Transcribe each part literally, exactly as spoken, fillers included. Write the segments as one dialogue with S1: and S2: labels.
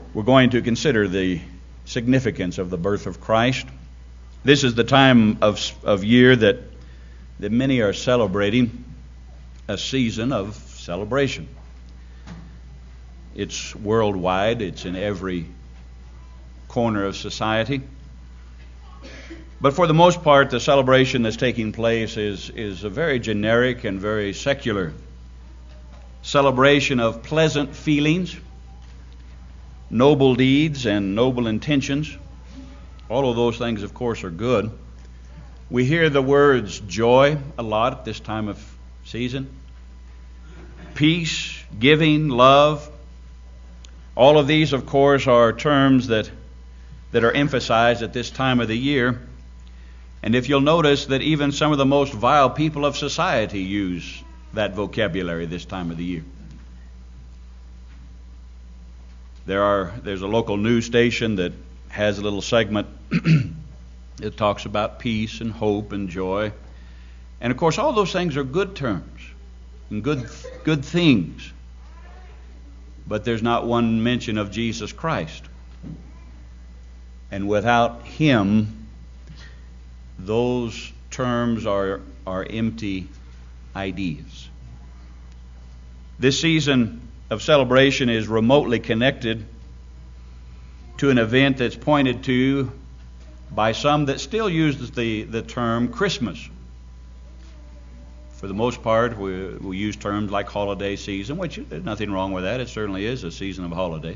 S1: we're going to consider the significance of the birth of Christ. This is the time of, of year that, that many are celebrating, a season of celebration. It's worldwide. It's in every corner of society. But for the most part, the celebration that's taking place is, is a very generic and very secular celebration of pleasant feelings, noble deeds, and noble intentions. All of those things, of course, are good. We hear the words joy a lot at this time of season. Peace, giving, love. All of these, of course, are terms that, that are emphasized at this time of the year. And if you'll notice that even some of the most vile people of society use that vocabulary this time of the year. There are there's a local news station that has a little segment that talks about peace and hope and joy. And of course, all those things are good terms and good good things. But there's not one mention of Jesus Christ. And without Him, those terms are, are empty ideas. This season of celebration is remotely connected to an event that's pointed to by some that still uses the, the term Christmas. For the most part, we, we use terms like holiday season, which there's nothing wrong with that. It certainly is a season of holiday.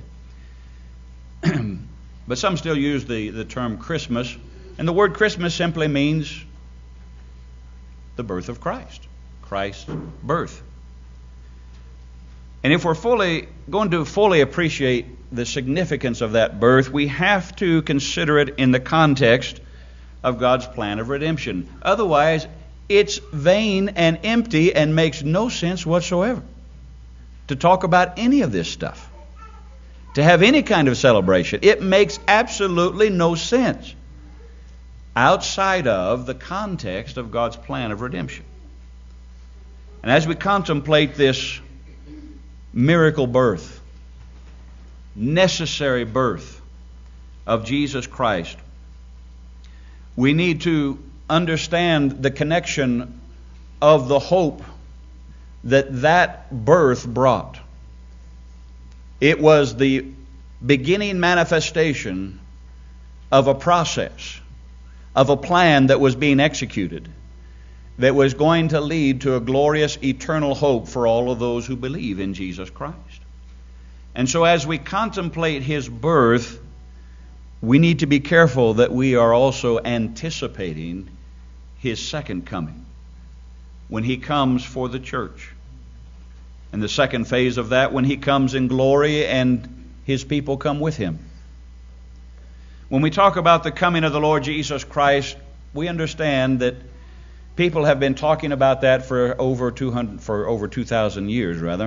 S1: But some still use the, the term Christmas. And the word Christmas simply means the birth of Christ. Christ's birth. And if we're fully going to fully appreciate the significance of that birth, we have to consider it in the context of God's plan of redemption. Otherwise, it's vain and empty and makes no sense whatsoever to talk about any of this stuff. To have any kind of celebration. It makes absolutely no sense outside of the context of God's plan of redemption. And as we contemplate this miracle birth, necessary birth of Jesus Christ, we need to understand the connection of the hope that that birth brought. It was the beginning manifestation of a process, of a plan that was being executed, that was going to lead to a glorious eternal hope for all of those who believe in Jesus Christ. And so as we contemplate His birth, we need to be careful that we are also anticipating His second coming, when He comes for the church. And the second phase of that, when He comes in glory and His people come with Him. When we talk about the coming of the Lord Jesus Christ, we understand that people have been talking about that for over two hundred, for over two thousand years, rather.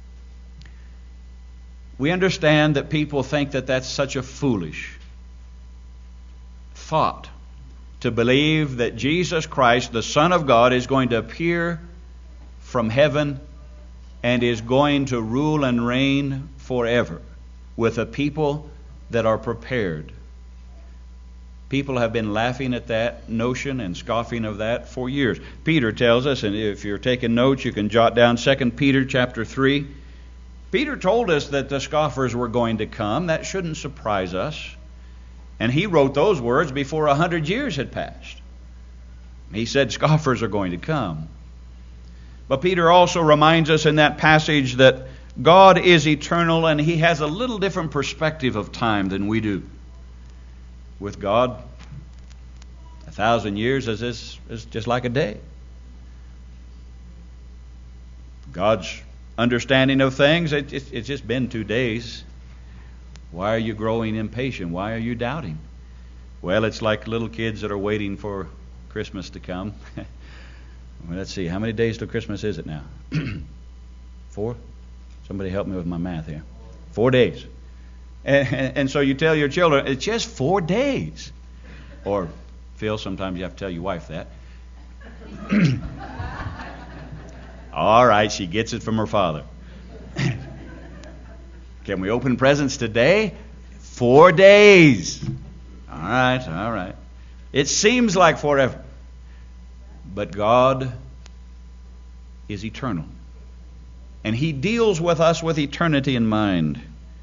S1: We understand that people think that that's such a foolish thought, to believe that Jesus Christ, the Son of God, is going to appear from heaven and is going to rule and reign forever with a people that are prepared. People have been laughing at that notion and scoffing of that for years. Peter tells us, and if you're taking notes, you can jot down Second Peter chapter three. Peter told us that the scoffers were going to come. That shouldn't surprise us. And he wrote those words before a hundred years had passed. He said scoffers are going to come. But Peter also reminds us in that passage that God is eternal and He has a little different perspective of time than we do. With God, a thousand years is, is, is just like a day. God's understanding of things, it, it, it's just been two days. Why are you growing impatient? Why are you doubting? Well, it's like little kids that are waiting for Christmas to come. Well, let's see, how many days till Christmas is it now? Four? Somebody help me with my math here. Four days. And, and, and so you tell your children, it's just four days. Or, Phil, sometimes you have to tell your wife that. All right, she gets it from her father. Can we open presents today? Four days. All right, all right. It seems like forever. But God is eternal. And He deals with us with eternity in mind.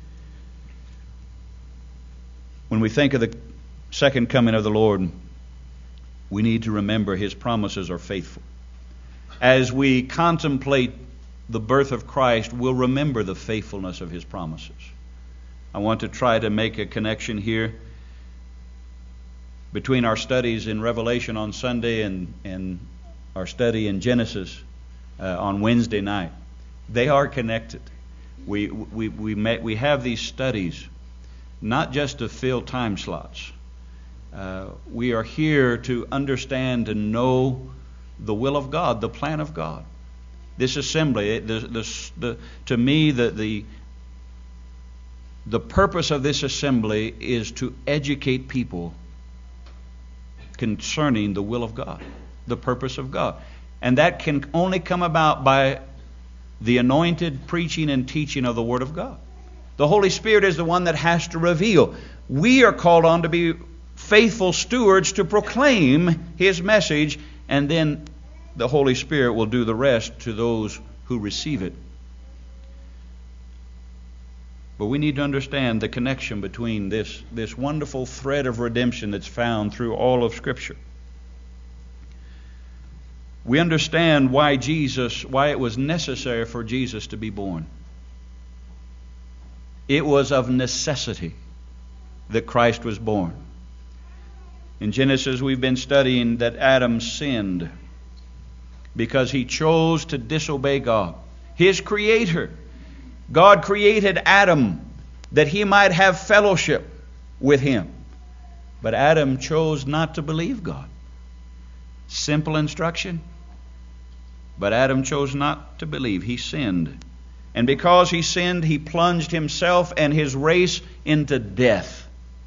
S1: When we think of the second coming of the Lord, we need to remember His promises are faithful. As we contemplate the birth of Christ, we'll remember the faithfulness of His promises. I want to try to make a connection here between our studies in Revelation on Sunday and, and our study in Genesis uh, on Wednesday night. They are connected. We, we, we, met, we have these studies not just to fill time slots. Uh, we are here to understand and know the will of God, the plan of God. This assembly, the, the, the, to me, the, the, the purpose of this assembly is to educate people concerning the will of God, the purpose of God. And that can only come about by the anointed preaching and teaching of the Word of God. The Holy Spirit is the one that has to reveal. We are called on to be faithful stewards to proclaim His message, and then the Holy Spirit will do the rest to those who receive it. But we need to understand the connection between this, this wonderful thread of redemption that's found through all of Scripture. We understand why Jesus, why it was necessary for Jesus to be born. It was of necessity that Christ was born. In Genesis, we've been studying that Adam sinned because he chose to disobey God, His Creator. God created Adam that he might have fellowship with Him. But Adam chose not to believe God. Simple instruction. But Adam chose not to believe. He sinned. And because he sinned, he plunged himself and his race into death.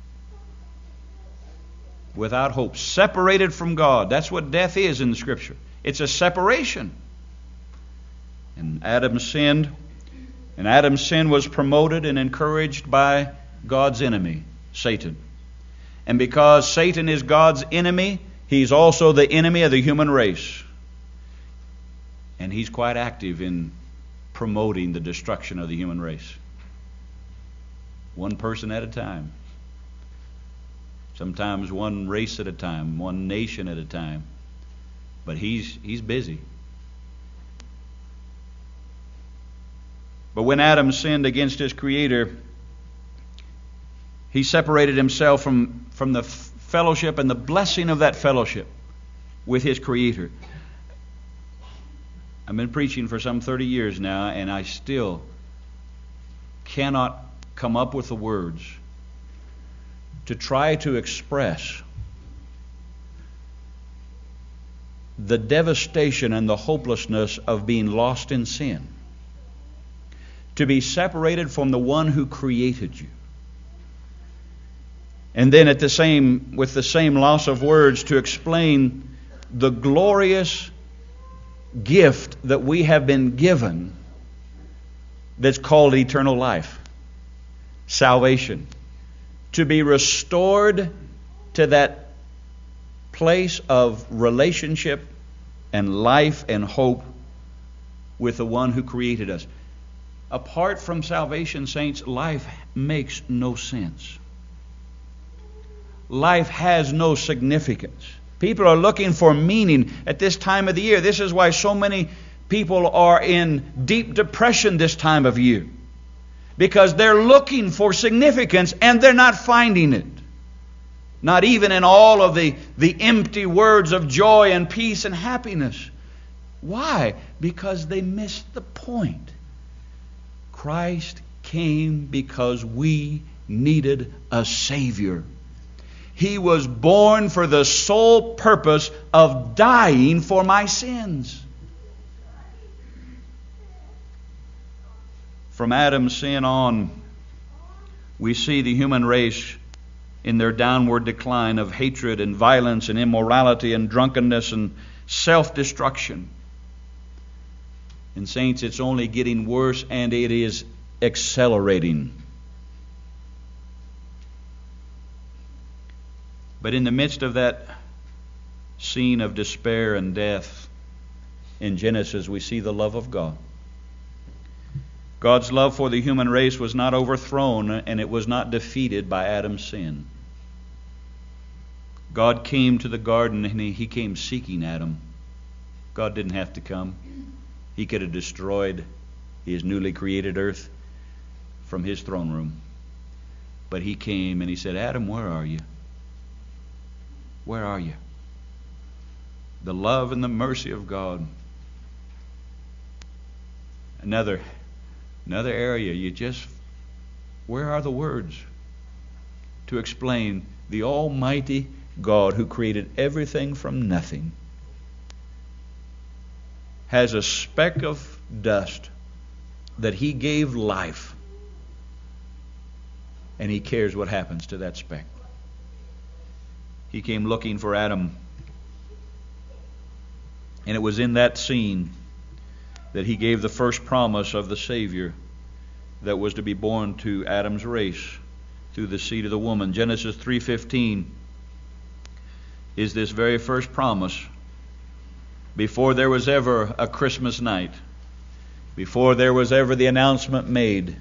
S1: Without hope. Separated from God. That's what death is in the Scripture. It's a separation. And Adam sinned. And Adam's sin was promoted and encouraged by God's enemy, Satan. And because Satan is God's enemy, he's also the enemy of the human race. And he's quite active in promoting the destruction of the human race. One person at a time. Sometimes one race at a time, one nation at a time. But he's he's busy. But when Adam sinned against his Creator, he separated himself from, from the fellowship and the blessing of that fellowship with his Creator. I've been preaching for some thirty years now, and I still cannot come up with the words to try to express the devastation and the hopelessness of being lost in sin. To be separated from the one who created you. And then at the same, with the same loss of words, to explain the glorious gift that we have been given that's called eternal life. Salvation. To be restored to that place of relationship and life and hope with the one who created us. Apart from salvation, saints, life makes no sense. Life has no significance. People are looking for meaning at this time of the year. This is why so many people are in deep depression this time of year. Because they're looking for significance and they're not finding it. Not even in all of the, the empty words of joy and peace and happiness. Why? Because they missed the point. Christ came because we needed a Savior. He was born for the sole purpose of dying for my sins. From Adam's sin on, we see the human race in their downward decline of hatred and violence and immorality and drunkenness and self-destruction. And saints, it's only getting worse, and it is accelerating. But in the midst of that scene of despair and death in Genesis, we see the love of God. God's love for the human race was not overthrown, and it was not defeated by Adam's sin. God came to the garden, and he, he came seeking Adam. God didn't have to come. He could have destroyed his newly created earth from his throne room. But he came and he said, Adam, where are you? Where are you? The love and the mercy of God. Another, another area, you just, where are the words to explain the Almighty God who created everything from nothing has a speck of dust that he gave life, and he cares what happens to that speck. He came looking for Adam, and it was in that scene that he gave the first promise of the Savior that was to be born to Adam's race through the seed of the woman. Genesis three fifteen is this very first promise. Before there was ever a Christmas night, before there was ever the announcement made,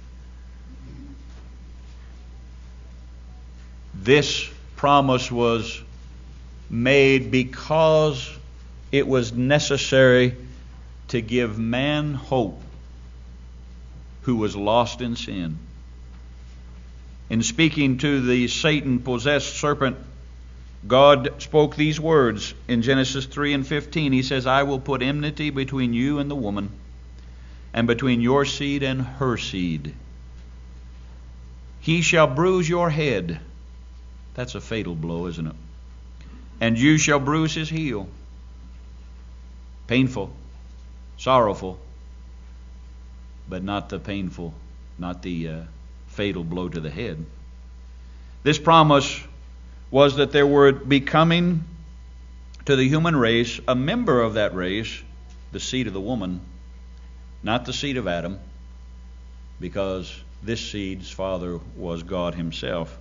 S1: this promise was made because it was necessary to give man hope who was lost in sin. In speaking to the Satan-possessed serpent, God spoke these words in Genesis three and fifteen. He says, I will put enmity between you and the woman, and between your seed and her seed. He shall bruise your head. That's a fatal blow, isn't it? And you shall bruise his heel. Painful, sorrowful, but not the painful, not the uh, fatal blow to the head. This promise was that there would be coming to the human race a member of that race, the seed of the woman, not the seed of Adam, because this seed's father was God himself.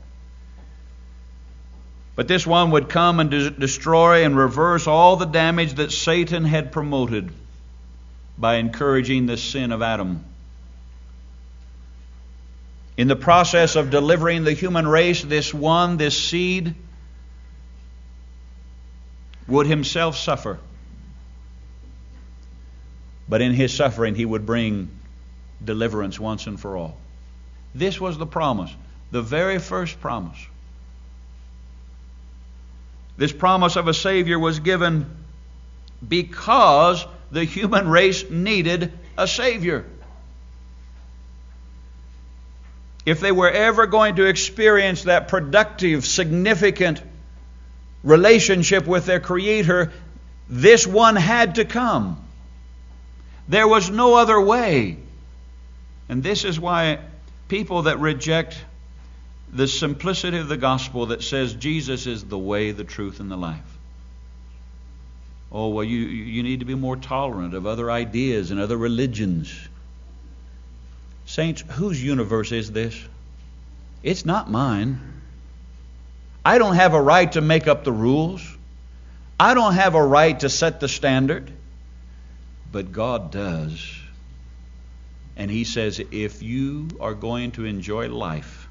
S1: But this one would come and de- destroy and reverse all the damage that Satan had promoted by encouraging the sin of Adam. In the process of delivering the human race, this one, this seed, would himself suffer. But in his suffering, he would bring deliverance once and for all. This was the promise, the very first promise. This promise of a Savior was given because the human race needed a Savior. If they were ever going to experience that productive, significant relationship with their Creator, this one had to come. There was no other way. And this is why people that reject the simplicity of the gospel that says Jesus is the way, the truth, and the life. Oh, well, you, you need to be more tolerant of other ideas and other religions. Saints, whose universe is this? It's not mine. I don't have a right to make up the rules. I don't have a right to set the standard. But God does. And He says, if you are going to enjoy life,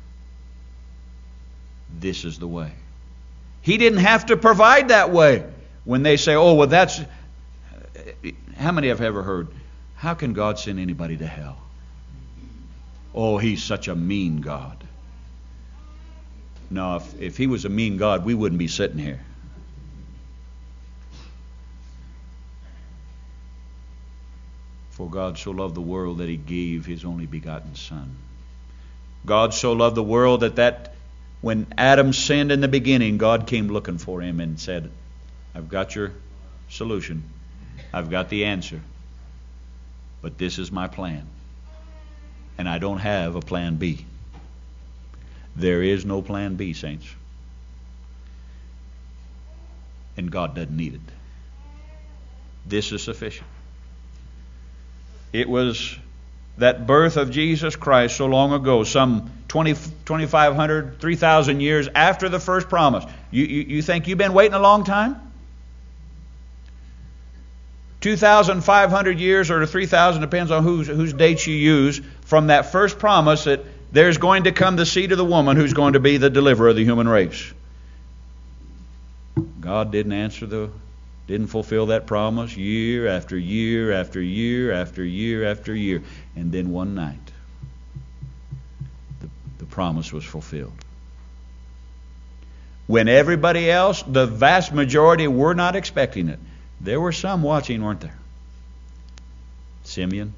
S1: this is the way. He didn't have to provide that way. When they say, oh, well, that's... How many have ever heard, how can God send anybody to hell? Oh, He's such a mean God. No, if, if He was a mean God, we wouldn't be sitting here. For God so loved the world that He gave His only begotten Son. God so loved the world that, that when Adam sinned in the beginning, God came looking for him and said, I've got your solution. I've got the answer. But this is my plan. And I don't have a plan B. There is no plan B, saints. And God doesn't need it. This is sufficient. It was that birth of Jesus Christ so long ago, some twenty, twenty-five hundred, three thousand years after the first promise. You, you, you think you've been waiting a long time? two thousand five hundred years or three thousand, depends on whose, whose dates you use, from that first promise that there's going to come the seed of the woman who's going to be the deliverer of the human race. God didn't answer the, didn't fulfill that promise year after year after year after year after year. And then one night, the, the promise was fulfilled. When everybody else, the vast majority, were not expecting it. There were some watching, weren't there? Simeon,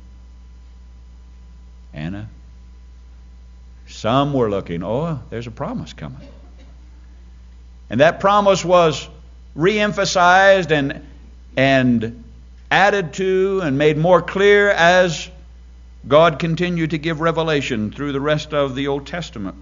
S1: Anna. Some were looking, oh, there's a promise coming. And that promise was re-emphasized and, and added to and made more clear as God continued to give revelation through the rest of the Old Testament.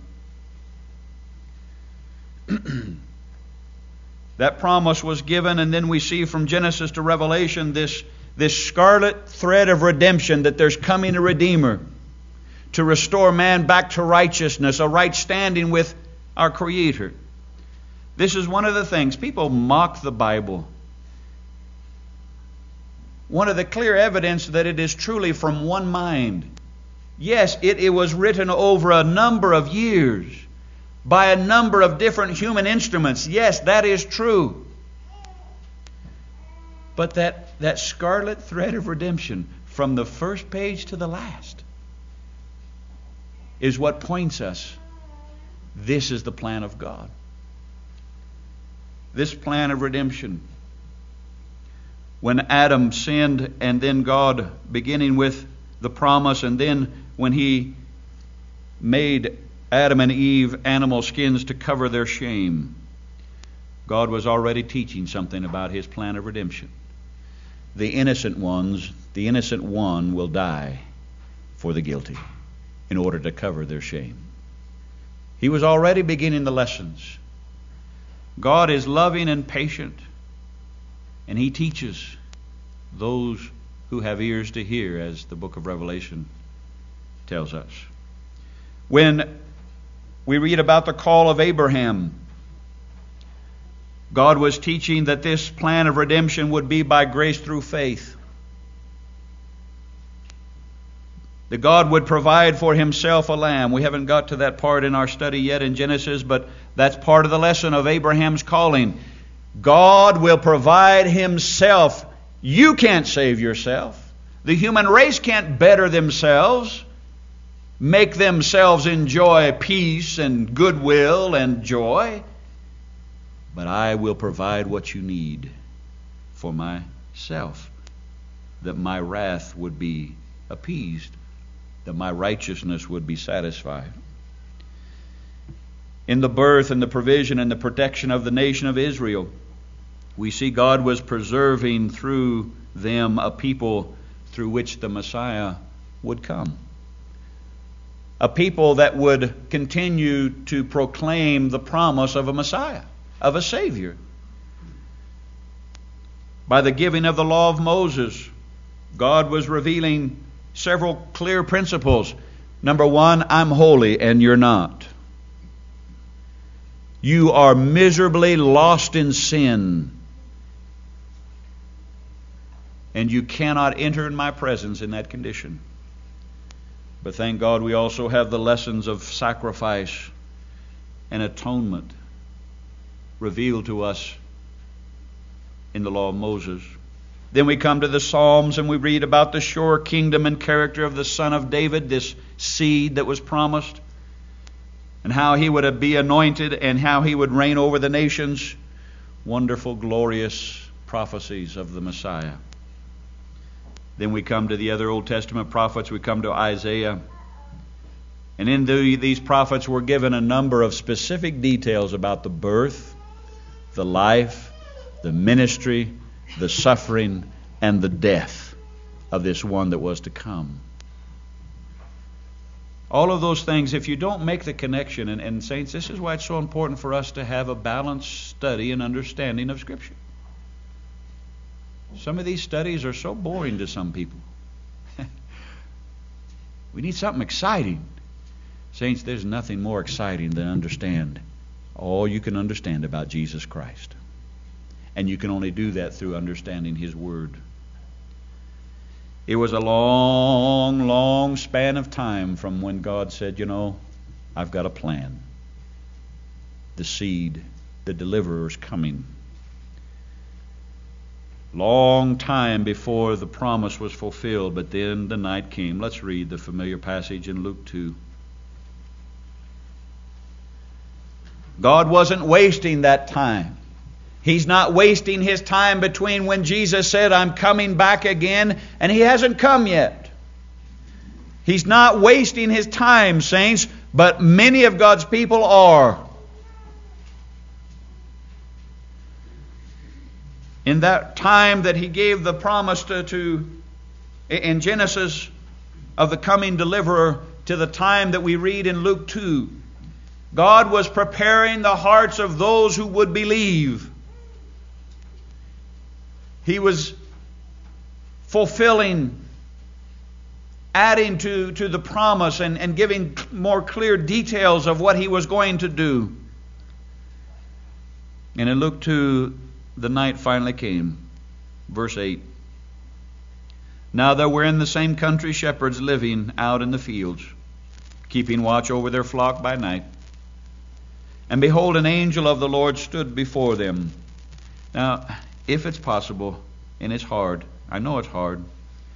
S1: That promise was given, and then we see from Genesis to Revelation this, this scarlet thread of redemption, that there's coming a Redeemer to restore man back to righteousness, a right standing with our Creator. This is one of the things. People mock the Bible. One of the clear evidence that it is truly from one mind. Yes, it, it was written over a number of years by a number of different human instruments. Yes, that is true. But that, that scarlet thread of redemption from the first page to the last is what points us. This is the plan of God. This plan of redemption. When Adam sinned, and then God, beginning with the promise, and then when He made Adam and Eve animal skins to cover their shame, God was already teaching something about His plan of redemption. The innocent ones, the innocent one will die for the guilty in order to cover their shame. He was already beginning the lessons. God is loving and patient, and He teaches those who have ears to hear, as the book of Revelation tells us. When we read about the call of Abraham, God was teaching that this plan of redemption would be by grace through faith. That God would provide for Himself a lamb. We haven't got to that part in our study yet in Genesis, but that's part of the lesson of Abraham's calling. God will provide Himself. You can't save yourself. The human race can't better themselves, make themselves enjoy peace and goodwill and joy. But I will provide what you need for myself, that my wrath would be appeased, that my righteousness would be satisfied. In the birth and the provision and the protection of the nation of Israel, we see God was preserving through them a people through which the Messiah would come. A people that would continue to proclaim the promise of a Messiah, of a Savior. By the giving of the law of Moses, God was revealing several clear principles. Number one, I'm holy and you're not. You are miserably lost in sin, and you cannot enter in my presence in that condition. But thank God we also have the lessons of sacrifice and atonement revealed to us in the law of Moses. Then we come to the Psalms and we read about the sure kingdom and character of the Son of David, this seed that was promised, and how he would be anointed and how he would reign over the nations. Wonderful, glorious prophecies of the Messiah. Then we come to the other Old Testament prophets. We come to Isaiah. And in the, these prophets were given a number of specific details about the birth, the life, the ministry, the suffering, and the death of this one that was to come. All of those things, if you don't make the connection, and, and saints, this is why it's so important for us to have a balanced study and understanding of Scripture. Some of these studies are so boring to some people. We need something exciting. Saints, there's nothing more exciting than understand all you can understand about Jesus Christ. And you can only do that through understanding His Word. It was a long, long span of time from when God said, you know, I've got a plan. The seed, the deliverer's coming. Long time before the promise was fulfilled, but then the night came. Let's read the familiar passage in Luke two. God wasn't wasting that time. He's not wasting His time between when Jesus said, I'm coming back again, and He hasn't come yet. He's not wasting His time, saints, but many of God's people are. In that time that He gave the promise to, to in Genesis of the coming deliverer to the time that we read in Luke two, God was preparing the hearts of those who would believe. He was fulfilling, adding to, to the promise and, and giving more clear details of what He was going to do. And in Luke two, the night finally came. Verse eight. Now there were in the same country shepherds living out in the fields, keeping watch over their flock by night. And behold, an angel of the Lord stood before them. Now, if it's possible, and it's hard, I know it's hard.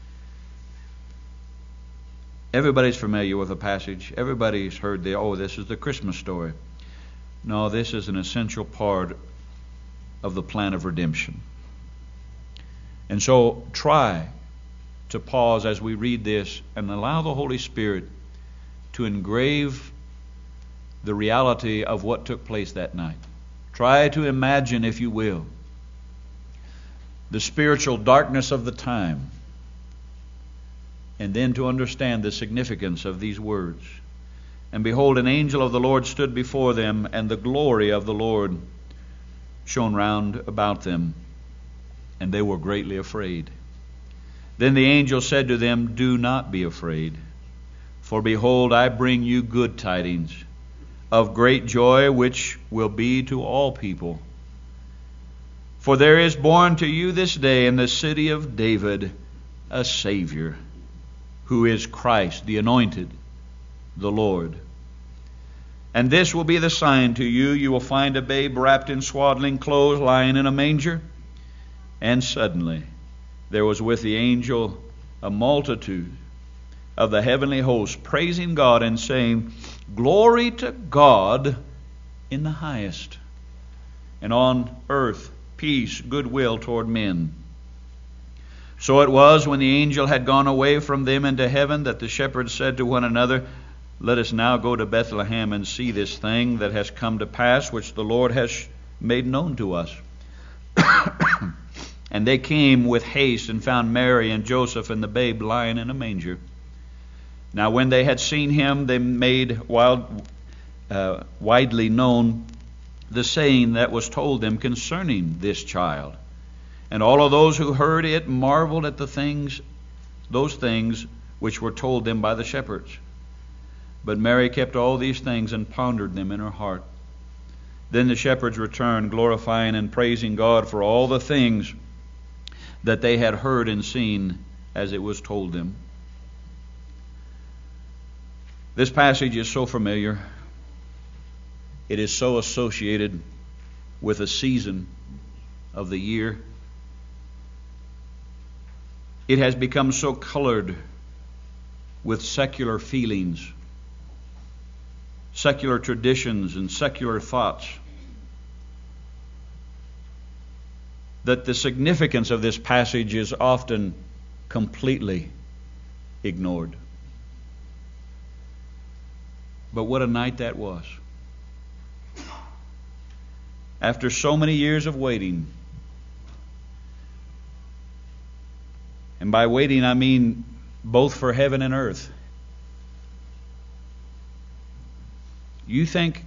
S1: Everybody's familiar with a passage. Everybody's heard the, oh, this is the Christmas story. No, this is an essential part of the plan of redemption. And so try to pause as we read this and allow the Holy Spirit to engrave the reality of what took place that night. Try to imagine, if you will, the spiritual darkness of the time, and then to understand the significance of these words. And behold, an angel of the Lord stood before them, and the glory of the Lord shone round about them, and they were greatly afraid. Then the angel said to them, do not be afraid, for behold, I bring you good tidings of great joy, which will be to all people. For there is born to you this day in the city of David a Savior, who is Christ, the Anointed, the Lord. And this will be the sign to you. You will find a babe wrapped in swaddling clothes, lying in a manger. And suddenly there was with the angel a multitude of the heavenly host, praising God and saying, glory to God in the highest, and on earth peace, goodwill toward men. So it was, when the angel had gone away from them into heaven, that the shepherds said to one another, let us now go to Bethlehem and see this thing that has come to pass, which the Lord has made known to us. And they came with haste and found Mary and Joseph and the babe lying in a manger. Now when they had seen him, they made wild, uh, widely known the saying that was told them concerning this child. And all of those who heard it marveled at the things, those things which were told them by the shepherds. But Mary kept all these things and pondered them in her heart. Then the shepherds returned, glorifying and praising God for all the things that they had heard and seen as it was told them. This passage is so familiar. It is so associated with a season of the year. It has become so colored with secular feelings, secular traditions, and secular thoughts, that the significance of this passage is often completely ignored. But what a night that was. After so many years of waiting, and by waiting I mean both for heaven and earth, you think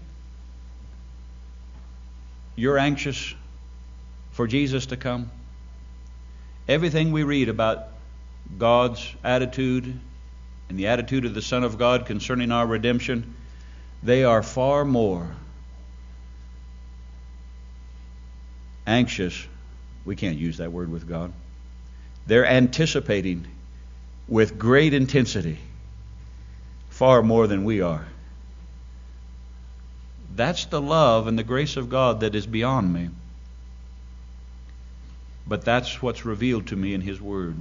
S1: you're anxious for Jesus to come? Everything we read about God's attitude and the attitude of the Son of God concerning our redemption, they are far more anxious. We can't use that word with God. They're anticipating with great intensity far more than we are. That's the love and the grace of God that is beyond me. But that's what's revealed to me in His Word.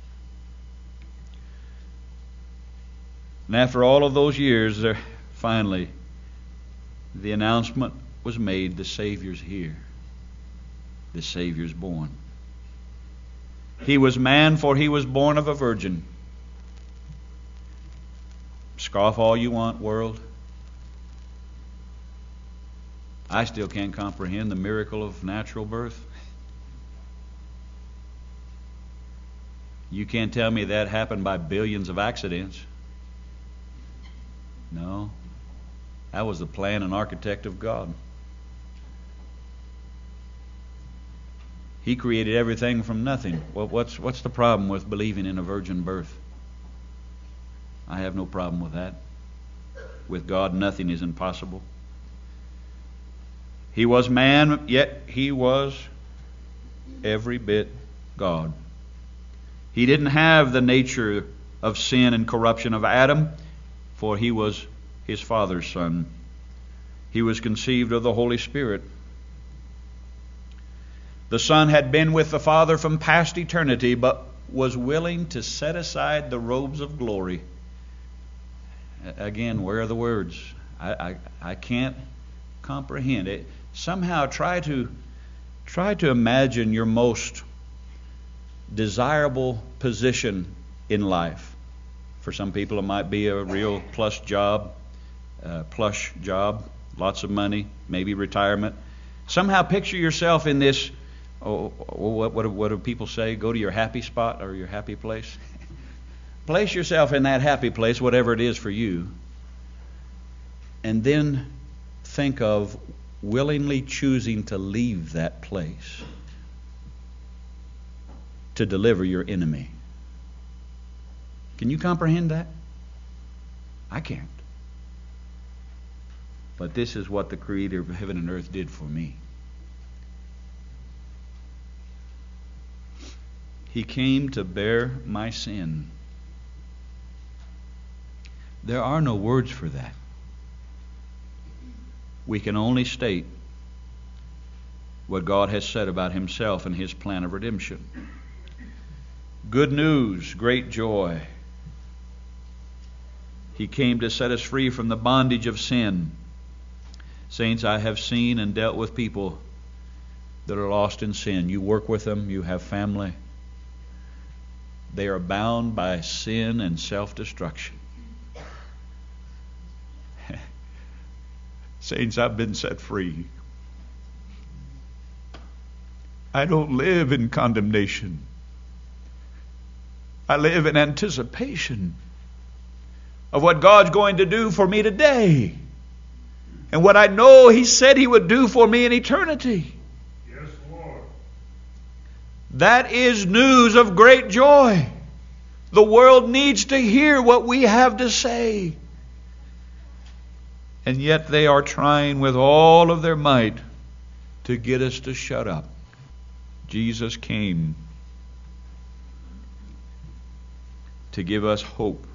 S1: And after all of those years, there finally the announcement was made, the Savior's here. The Savior's born. He was man, for He was born of a virgin. Scoff all you want, world. I still can't comprehend the miracle of natural birth. You can't tell me that happened by billions of accidents. No. That was the plan and architect of God. He created everything from nothing. Well, what's what's the problem with believing in a virgin birth? I have no problem with that. With God, nothing is impossible. He was man, yet He was every bit God. He didn't have the nature of sin and corruption of Adam, for He was His Father's Son. He was conceived of the Holy Spirit. The Son had been with the Father from past eternity, but was willing to set aside the robes of glory. Again, where are the words? I, I, I can't comprehend it. Somehow try to try to imagine your most desirable position in life. For some people, it might be a real plush job, uh, plush job, lots of money, maybe retirement. Somehow picture yourself in this. Oh, what, what, what do people say? Go to your happy spot or your happy place. Place yourself in that happy place, whatever it is for you, and then think of willingly choosing to leave that place to deliver your enemy. Can you comprehend that? I can't. But this is what the Creator of heaven and earth did for me. He came to bear my sin. There are no words for that. We can only state what God has said about Himself and His plan of redemption. Good news, great joy. He came to set us free from the bondage of sin. Saints, I have seen and dealt with people that are lost in sin. You work with them, you have family. They are bound by sin and self-destruction. Saints, I've been set free. I don't live in condemnation. I live in anticipation of what God's going to do for me today and what I know He said He would do for me in eternity.
S2: Yes, Lord.
S1: That is news of great joy. The world needs to hear what we have to say. And yet they are trying with all of their might to get us to shut up. Jesus came to give us hope.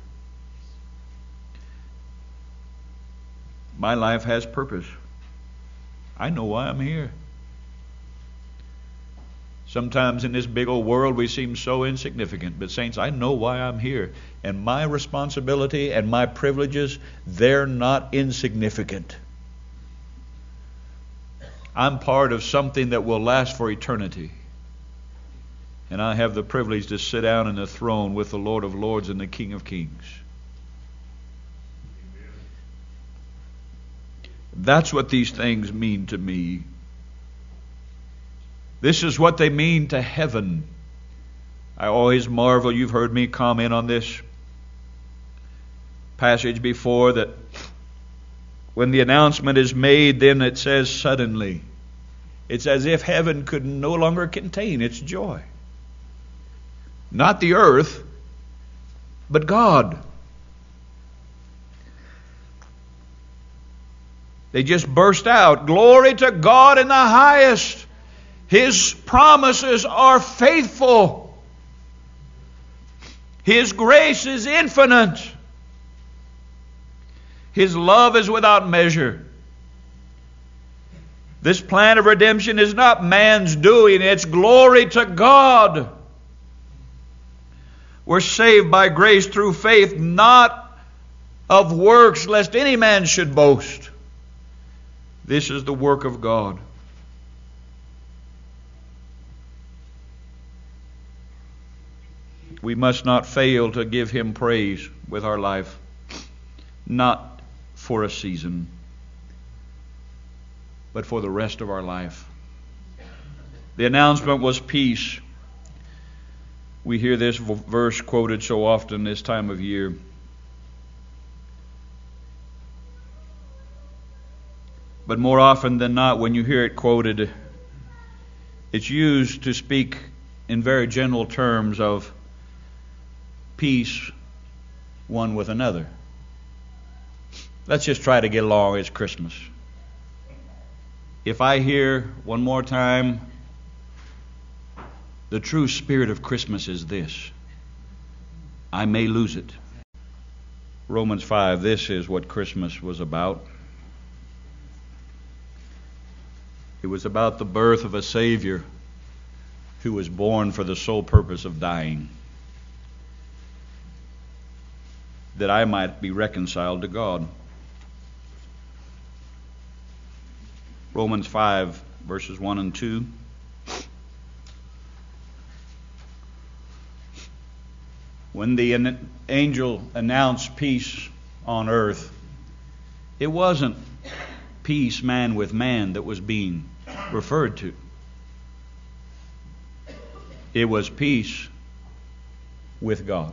S1: My life has purpose. I know why I'm here. Sometimes in this big old world we seem so insignificant. But saints, I know why I'm here. And my responsibility and my privileges, they're not insignificant. I'm part of something that will last for eternity. And I have the privilege to sit down in the throne with the Lord of Lords and the King of Kings. That's what these things mean to me. This is what they mean to heaven. I always marvel, you've heard me comment on this passage before, that when the announcement is made, then it says suddenly. It's as if heaven could no longer contain its joy. Not the earth, but God. They just burst out. Glory to God in the highest. His promises are faithful. His grace is infinite. His love is without measure. This plan of redemption is not man's doing. It's glory to God. We're saved by grace through faith, not of works, lest any man should boast. This is the work of God. We must not fail to give Him praise with our life, not for a season, but for the rest of our life. The announcement was peace. We hear this verse quoted so often this time of year. But more often than not, when you hear it quoted, it's used to speak in very general terms of peace one with another. Let's just try to get along. It's Christmas. If I hear one more time, the true spirit of Christmas is this, I may lose it. Romans five, this is what Christmas was about. It was about the birth of a Savior who was born for the sole purpose of dying, that I might be reconciled to God. Romans five, verses one and two. When the angel announced peace on earth, it wasn't peace man with man that was being referred to. It was peace with God.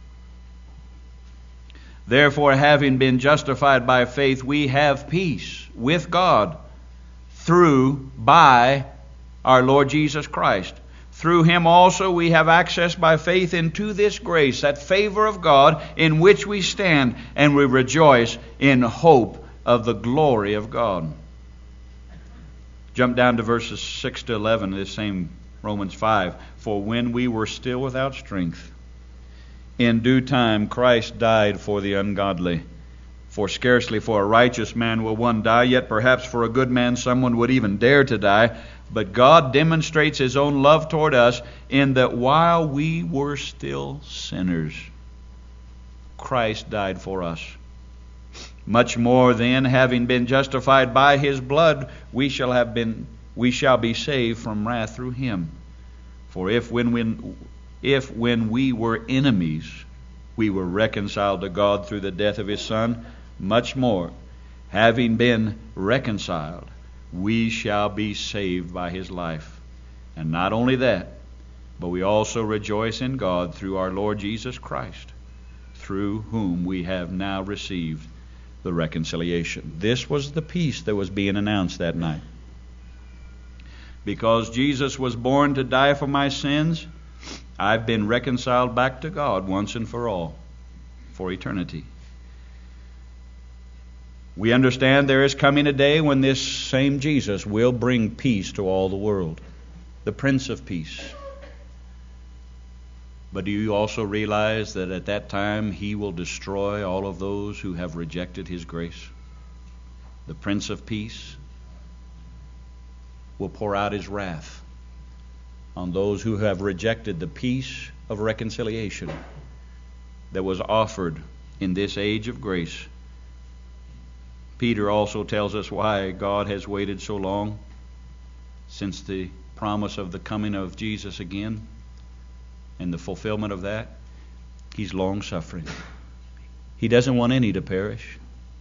S1: Therefore, having been justified by faith, we have peace with God through, by our Lord Jesus Christ. Through Him also we have access by faith into this grace, that favor of God in which we stand, and we rejoice in hope of the glory of God. Jump down to verses six to eleven of this same Romans five. For when we were still without strength, in due time Christ died for the ungodly. For scarcely for a righteous man will one die, yet perhaps for a good man someone would even dare to die. But God demonstrates His own love toward us in that while we were still sinners, Christ died for us. Much more then, having been justified by His blood, we shall have been we shall be saved from wrath through Him. For if when when if when we were enemies, we were reconciled to God through the death of His Son, much more, having been reconciled, we shall be saved by His life. And not only that, but we also rejoice in God through our Lord Jesus Christ, through whom we have now received the reconciliation. This was the peace that was being announced that night. Because Jesus was born to die for my sins, I've been reconciled back to God once and for all, for eternity. We understand there is coming a day when this same Jesus will bring peace to all the world, the Prince of Peace. But do you also realize that at that time He will destroy all of those who have rejected His grace? The Prince of Peace will pour out His wrath on those who have rejected the peace of reconciliation that was offered in this age of grace. Peter also tells us why God has waited so long since the promise of the coming of Jesus again and the fulfillment of that. He's long-suffering. He doesn't want any to perish.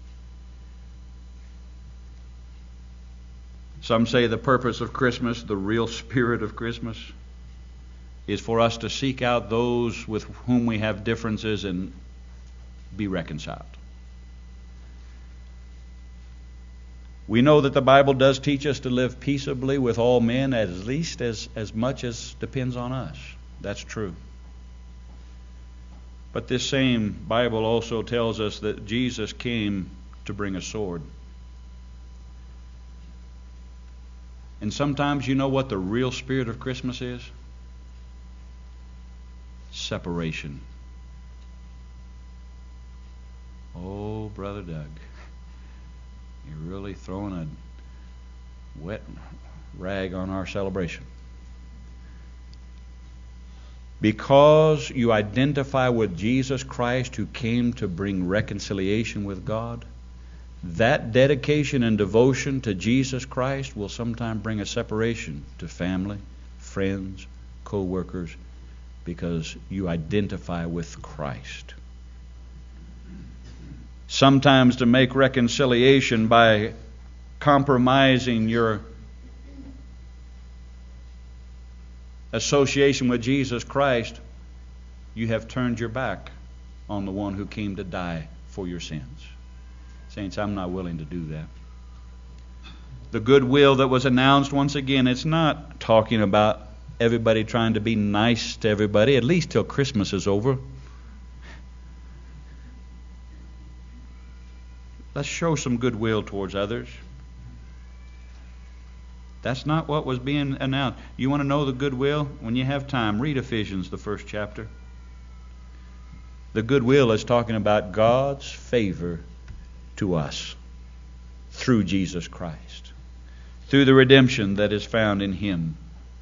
S1: Some say the purpose of Christmas, the real spirit of Christmas, is for us to seek out those with whom we have differences and be reconciled. We know that the Bible does teach us to live peaceably with all men, at least as, as much as depends on us. That's true. But this same Bible also tells us that Jesus came to bring a sword. And sometimes you know what the real spirit of Christmas is? Separation. Oh, Brother Doug, you're really throwing a wet rag on our celebration. Because you identify with Jesus Christ, who came to bring reconciliation with God, that dedication and devotion to Jesus Christ will sometimes bring a separation to family, friends, co-workers, because you identify with Christ. Sometimes to make reconciliation by compromising your association with Jesus Christ, you have turned your back on the one who came to die for your sins. Saints, I'm not willing to do that. The goodwill that was announced, once again, it's not talking about everybody trying to be nice to everybody, at least till Christmas is over. Let's show some goodwill towards others. That's not what was being announced. You want to know the goodwill? When you have time, read Ephesians, the first chapter. The goodwill is talking about God's favor to us through Jesus Christ, through the redemption that is found in Him.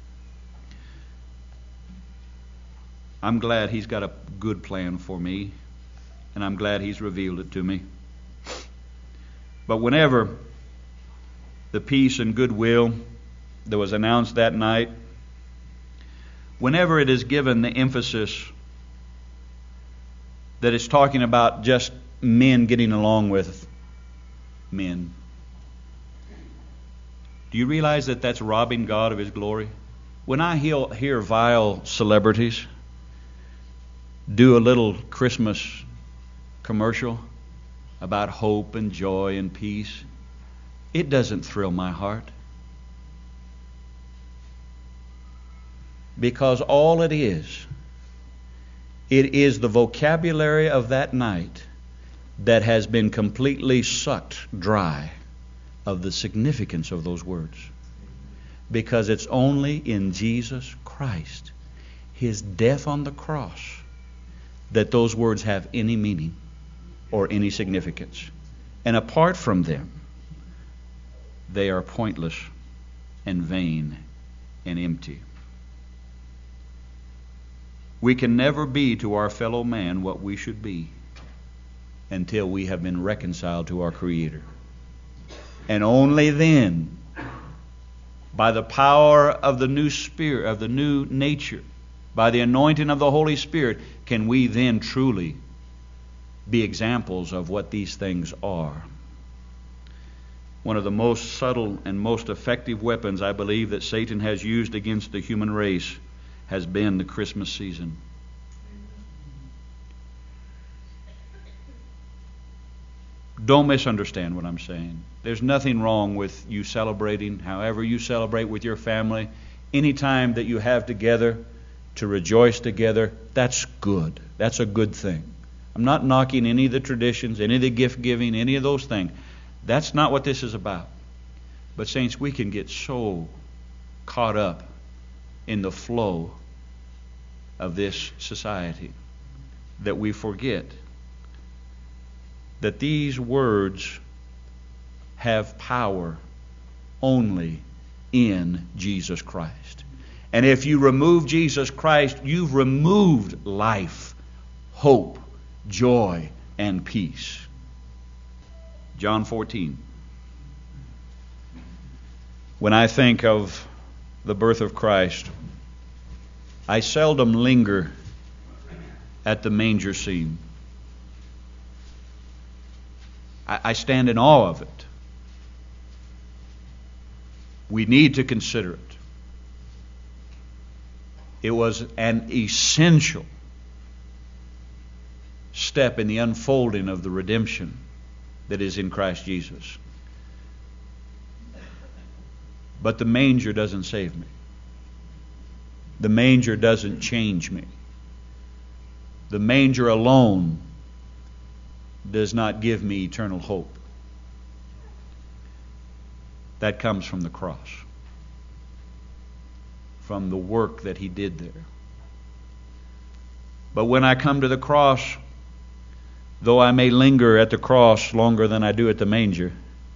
S1: I'm glad He's got a good plan for me, and I'm glad He's revealed it to me. But whenever the peace and goodwill that was announced that night, whenever it is given the emphasis that it's talking about just men getting along with men, do you realize that that's robbing God of His glory? When I hear, hear vile celebrities do a little Christmas commercial about hope and joy and peace, it doesn't thrill my heart. Because all it is, it is the vocabulary of that night that has been completely sucked dry of the significance of those words. Because it's only in Jesus Christ, His death on the cross, that those words have any meaning or any significance. And apart from them, they are pointless and vain and empty. We can never be to our fellow man what we should be until we have been reconciled to our Creator. And only then, by the power of the new spirit, of the new nature, by the anointing of the Holy Spirit, can we then truly be examples of what these things are. One of the most subtle and most effective weapons, I believe, that Satan has used against the human race has been the Christmas season. Don't misunderstand what I'm saying. There's nothing wrong with you celebrating, however you celebrate with your family. Any time that you have together to rejoice together, that's good. That's a good thing. I'm not knocking any of the traditions, any of the gift giving, any of those things. That's not what this is about. But saints, we can get so caught up in the flow of this society that we forget that these words have power only in Jesus Christ. And if you remove Jesus Christ, you've removed life, hope, joy, and peace. John fourteen. When I think of the birth of Christ, I seldom linger at the manger scene. I, I stand in awe of it. We need to consider it. It was an essential step in the unfolding of the redemption that is in Christ Jesus. But the manger doesn't save me. The manger doesn't change me. The manger alone does not give me eternal hope. That comes from the cross. from the work that He did there. But when I come to the cross, though I may linger at the cross longer than I do at the manger,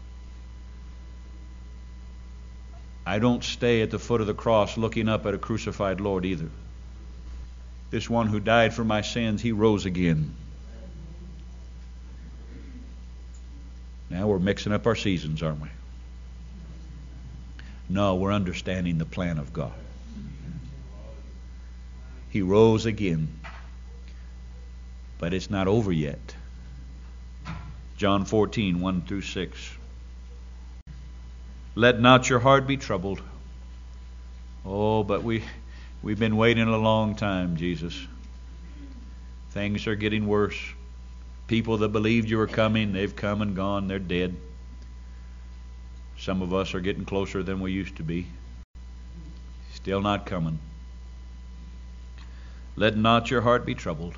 S1: I don't stay at the foot of the cross looking up at a crucified Lord either. This one who died for my sins, He rose again. Now we're mixing up our seasons, aren't we? No, we're understanding the plan of God. He rose again. But it's not over yet. John fourteen, one through six. Let not your heart be troubled. Oh, but we, we've been waiting a long time, Jesus. Things are getting worse. People that believed you were coming, they've come and gone. They're dead. Some of us are getting closer than we used to be. Still not coming. Let not your heart be troubled.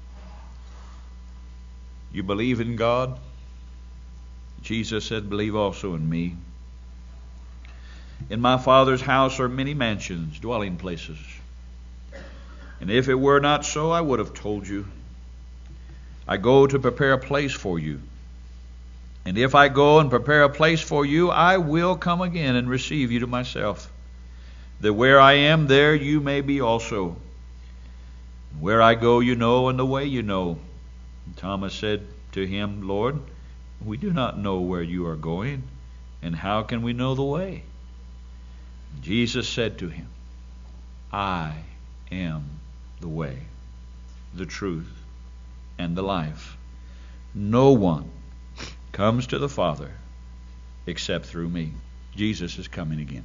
S1: You believe in God? Jesus said, believe also in me. In my Father's house are many mansions, dwelling places. And if it were not so, I would have told you. I go to prepare a place for you. And if I go and prepare a place for you, I will come again and receive you to myself, that where I am, there you may be also. Where I go you know, and the way you know. And Thomas said to him, Lord, we do not know where you are going, and how can we know the way? And Jesus said to him, I am the way, the truth, and the life. No one comes to the Father except through me. Jesus is coming again.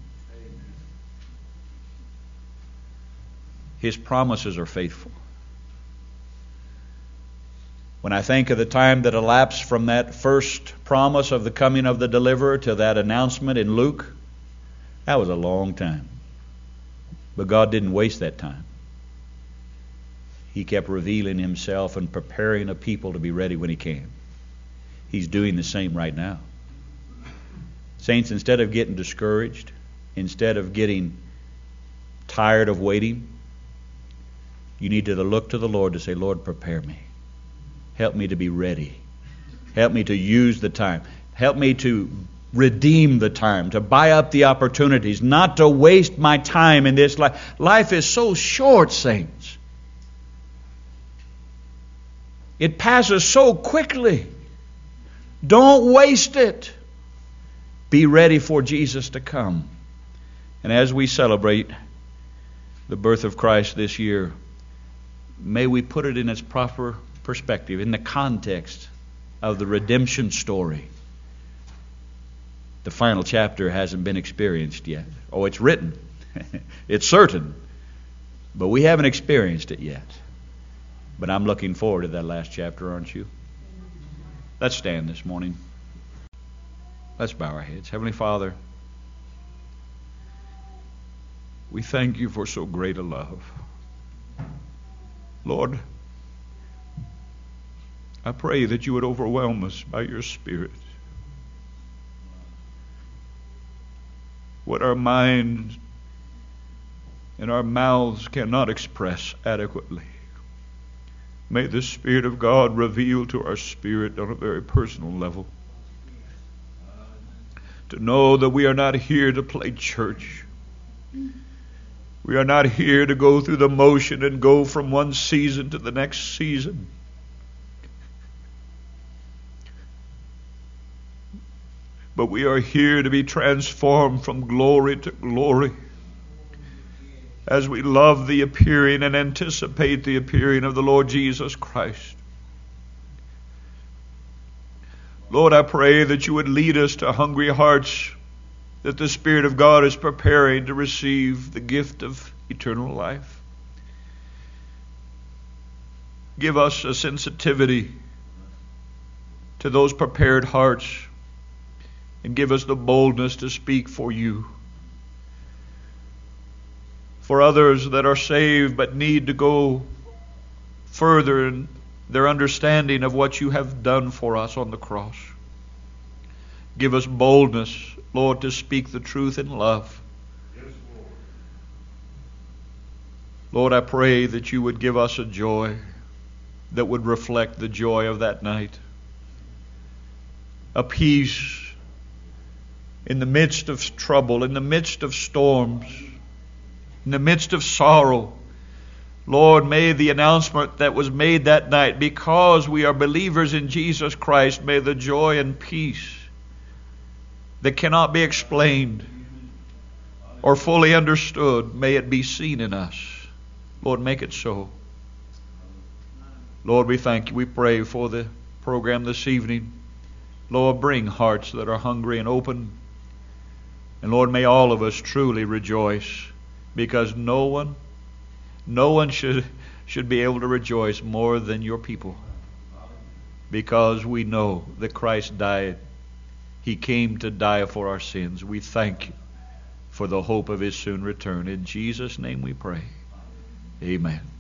S1: His promises are faithful. When I think of the time that elapsed from that first promise of the coming of the deliverer to that announcement in Luke, that was a long time. But God didn't waste that time. He kept revealing Himself and preparing a people to be ready when He came. He's doing the same right now. Saints, instead of getting discouraged, instead of getting tired of waiting, you need to look to the Lord to say, Lord, prepare me. Help me to be ready. Help me to use the time. Help me to redeem the time, to buy up the opportunities, not to waste my time in this life. Life is so short, saints. It passes so quickly. Don't waste it. Be ready for Jesus to come. And as we celebrate the birth of Christ this year, may we put it in its proper perspective, in the context of the redemption story. The final chapter hasn't been experienced yet. Oh, it's written. It's certain. But we haven't experienced it yet. But I'm looking forward to that last chapter, aren't you? Let's stand this morning. Let's bow our heads. Heavenly Father, we thank you for so great a love. Lord, I pray that you would overwhelm us by your Spirit. What our minds and our mouths cannot express adequately, may the Spirit of God reveal to our spirit on a very personal level. To know that we are not here to play church. We are not here to go through the motion and go from one season to the next season. But we are here to be transformed from glory to glory as we love the appearing and anticipate the appearing of the Lord Jesus Christ. Lord, I pray that you would lead us to hungry hearts, that the Spirit of God is preparing to receive the gift of eternal life. Give us a sensitivity to those prepared hearts, and give us the boldness to speak for you. For others that are saved but need to go further in their understanding of what you have done for us on the cross. Give us boldness, Lord, to speak the truth in love. Yes, Lord. Lord, I pray that you would give us a joy that would reflect the joy of that night. A peace in the midst of trouble, in the midst of storms, in the midst of sorrow. Lord, may the announcement that was made that night, because we are believers in Jesus Christ, may the joy and peace that cannot be explained or fully understood, may it be seen in us. Lord, make it so. Lord, we thank you. We pray for the program this evening. Lord, bring hearts that are hungry and open. And Lord, may all of us truly rejoice, because no one, no one should, should be able to rejoice more than your people, because we know that Christ died. He came to die for our sins. We thank you for the hope of his soon return. In Jesus' name we pray. Amen.